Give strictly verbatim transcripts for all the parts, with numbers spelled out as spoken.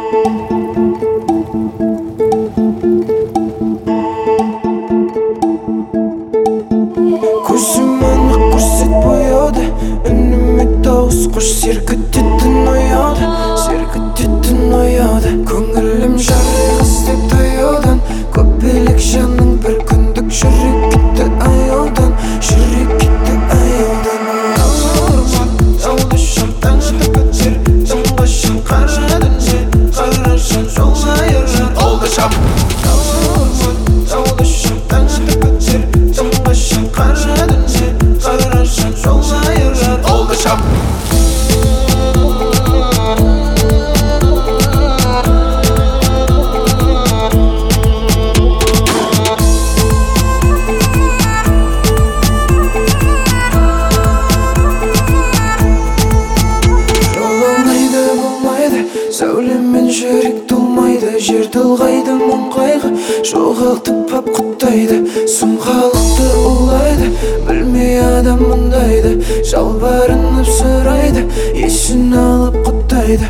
Көзім анық көрсет бояуды, үніме дауыс қош сергітетін ояуды, сергітетін ояуды. Көңілім жарық іздеп таяудан, көпелек жаның бір күндік жүрек кетті аяудан, жүрек кетті аяудан. Жауды шамтан жата көтер, жамға шам қарадың же, қарашан жол айырар. Oldu şap Жауды шамтан жата көтер, жамға шам қарадың же, қарашан жол айырар. Oldu şap Жолалмайды болмайды, сәулемен жүрек толмайды, жер толғайды мұң қайғы, жоғалтып ап құттайды, сұмқалықты улайды, білмей адам мұндайды, жалбарынып сұрайды, есін алып құттайды.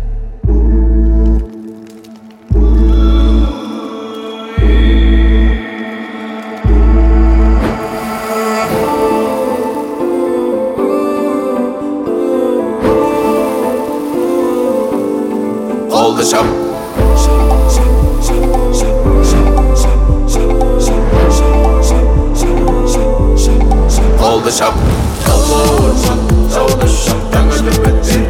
Oldu şap Oldu şap Oldu şap, oldu şap,